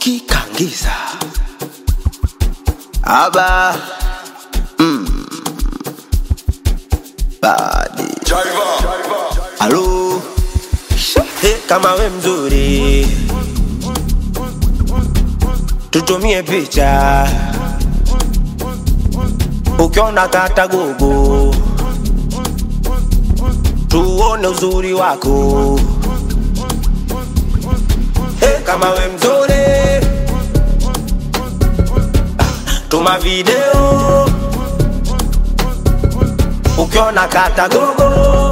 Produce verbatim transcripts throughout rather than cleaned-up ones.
tukikangiza aba mm. Badi alo hey, kama we mzuri tutumie picha ukiona kata gogo tuone uzuri wako. Hey, kama we mzuri tuma video ukiona kata gogo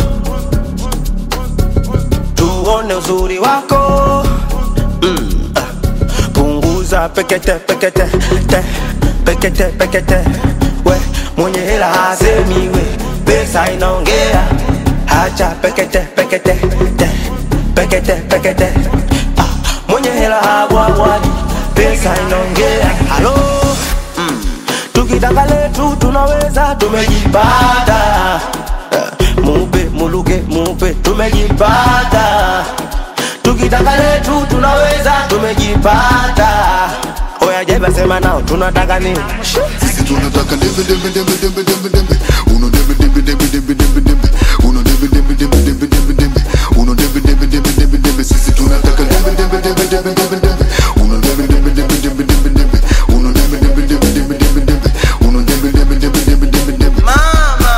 tuone uzuri wako. mm. Punguza pekete pekete te pekete pekete we mwenye hela hasemi we pesa inaongea. Hacha pekete pekete te pekete pekete ah, mwenye hela habwabwadi pesa inaongea. Halo mm. Tukitaka letu tunaweza tumejipata uh, mupe muluke mupe tumejipata. Tukitaka letu tunaweza tumejipata. Oya jeba sema nao tunataka nini? Sisi tunataka dembe dembe dembe dembe dembe dembe. Uno dembe dembe dembe dembe dembe dembe. Uno dembe dembe dembe dembe dembe dembe. Uno dembe dembe dembe dembe dembe. Sisi tunataka dembe dembe dembe dembe dembe dembe. Uno dembe dembe dembe dembe dembe dembe. Uno dembe dembe dembe dembe dembe dembe. Uno dembe dembe dembe dembe dembe dembe. Mama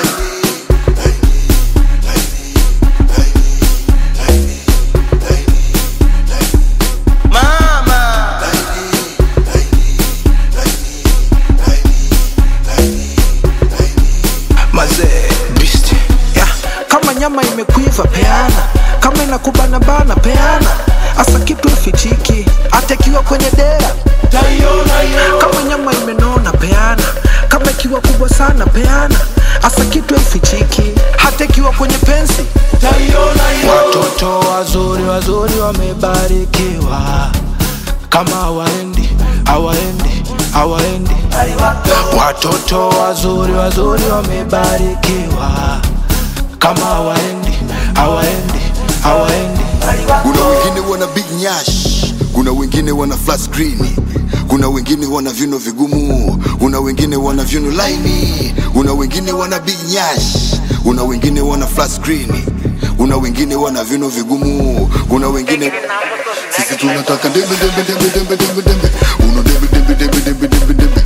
kama nyama imekuiva peana, kama inakubana bana peana, asa kitu ifichiki hata ikiwa kwenye dera. Kama nyama imenona peana, kama ikiwa kubwa sana peana, asa kitu ifichiki hata ikiwa kwenye pensi. Watoto wazuri wazuri wamebarikiwa, kama hawaendi hawaendi hawaendi. Watoto wazuri wazuri wamebarikiwa, kama hawaendi hawaendi hawaendi. Kuna wengine wana big nyash, kuna wengine wana flat screen, kuna wengine wana viuno vigumu, kuna wengine wana viuno laini, kuna wengine wana big nyash, kuna wengine wana flat screen, kuna wengine wana viuno vigumu, kuna wengine. Sisi tunataka dembe dembe dembe dembe dembe dembe. Uno dembe dembe dembe dembe dembe dembe.